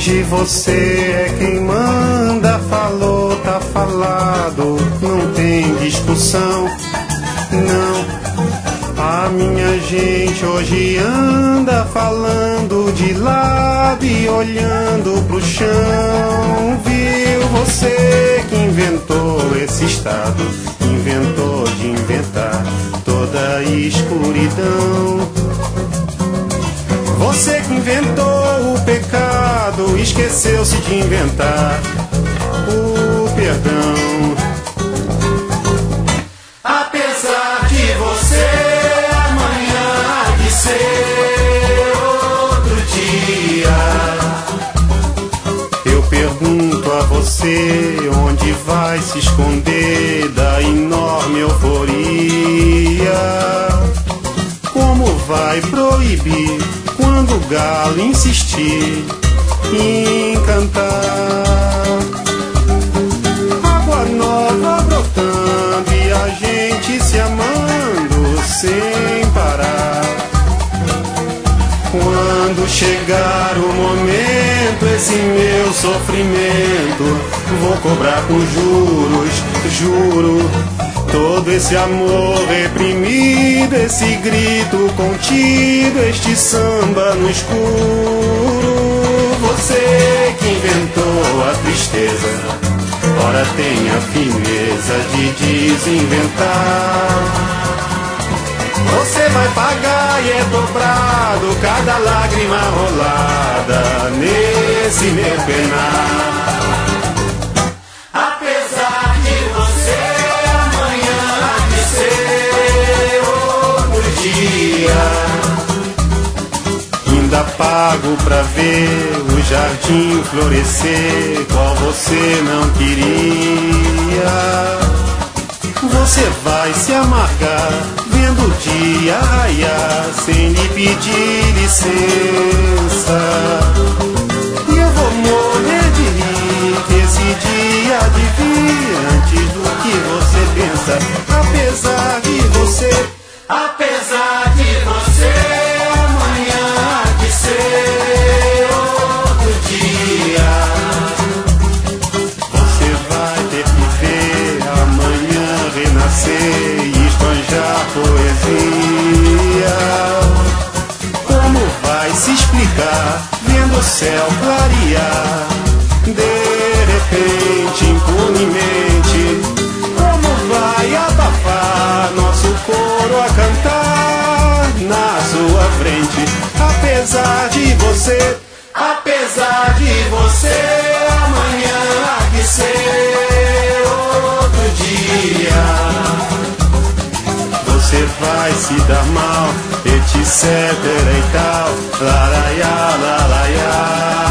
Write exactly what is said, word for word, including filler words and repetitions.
Hoje você é quem manda, falou, tá falado, não tem discussão, não. A minha gente hoje anda falando de lado e olhando pro chão. Viu você que inventou esse estado, inventou de inventar toda a escuridão. Você que inventou o pecado, esqueceu-se de inventar o perdão. Apesar de você amanhã há de ser outro dia, eu pergunto a você onde vai se esconder da enorme euforia. Como vai proibir quando o galo insistir em cantar? Água nova brotando e a gente se amando sem parar. Quando chegar o momento, esse meu sofrimento vou cobrar com juros, juro. Todo esse amor reprimido, esse grito contido, este samba no escuro. Você que inventou a tristeza, ora tem a fineza de desinventar. Você vai pagar e é dobrado cada lágrima rolada nesse meu penar. Apesar de você amanhã há de ser outro dia, ainda pago pra ver o jardim florescer qual você não queria. Você vai se amargar vendo o dia raiar sem lhe pedir licença. E eu vou morrer de rir que esse dia há de vir antes do que você pensa. Apesar de você, apesar de você, amanhã há de ser outro dia. Você vai ter que ver amanhã renascer e esbanjar poesia. Como vai se explicar vendo o céu clarear de repente, impunemente? Como vai abafar nosso coro a cantar na sua frente? Apesar de você, apesar de você, amanhã há de ser outro dia. Você vai se dar mal, etc e tal, laraiá, laraiá.